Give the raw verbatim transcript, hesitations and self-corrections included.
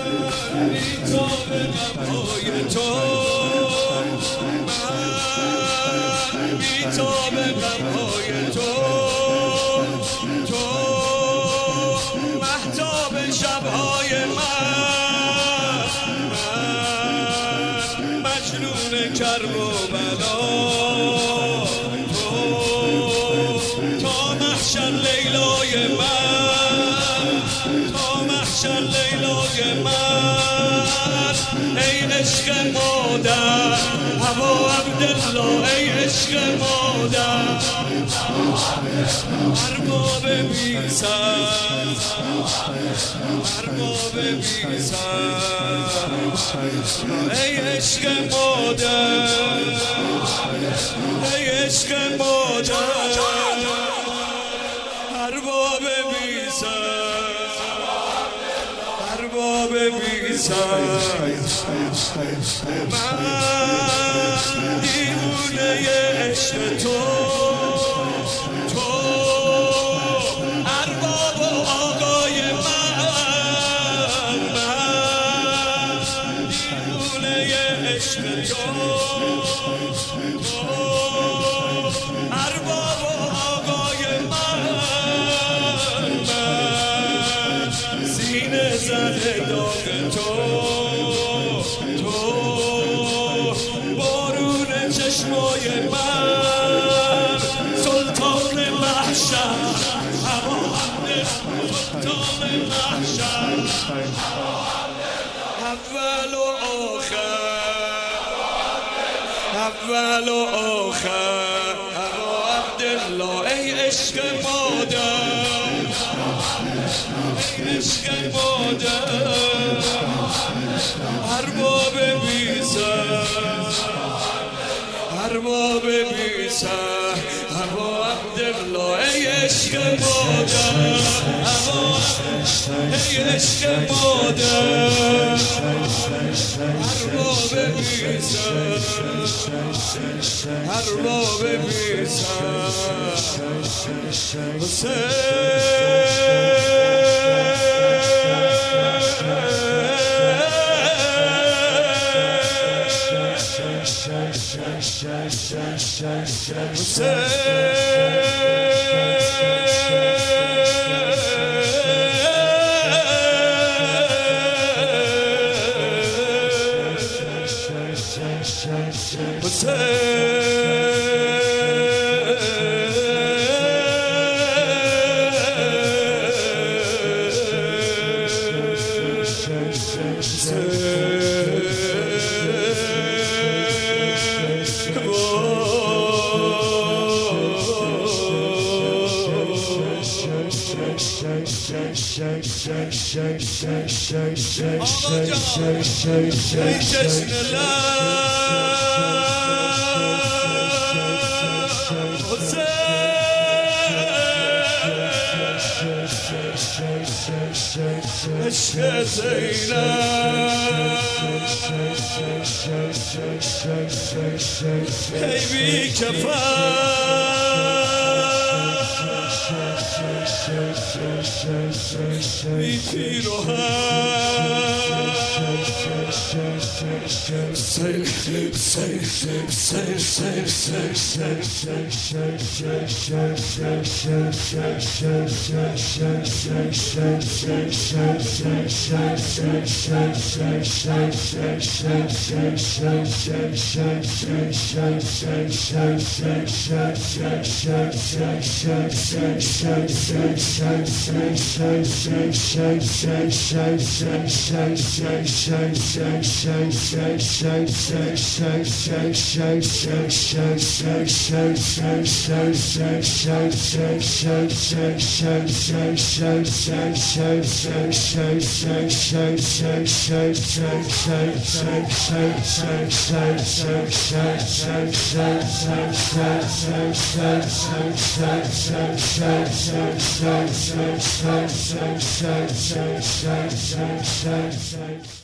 بیتاب غمهای تو، من بیتاب غمهای تو، تو مهتاب شبهای من، من مجنون کرب و بلا، تو تا محشر لیلای من، تا محشر لیلای من. ای عشق مادر هوا عبدالله، ای عشق مادر ارباب بی سر، ارباب بی سر. ای عشق مادر، ای عشق مادر ارباب بی سر، ارباب بی سر. من دیوونه عشق تو، تو ارباب و آقای من، من دیوونه عشق تو، تو ارباب و آقای من، من سینه زده داغ تو، تو بارون چشمای من، سلطان محشر هواهنده، سلطان محشر اول و آخر، اول و آخر هوا عبدالله. ای عشق مادر، ای عشق مادر ارباب بی سر، ارباب بی سر هوا عبدالله. ای عشق مادر، ای عشق مادر ارباب بی سر، ارباب بی سر. ای جشن عشق زینب، ای بی کفن بی پیراهن، سیل سیل سیل سیل سیل Shine, shine, shine, shine, shine, shine, shine.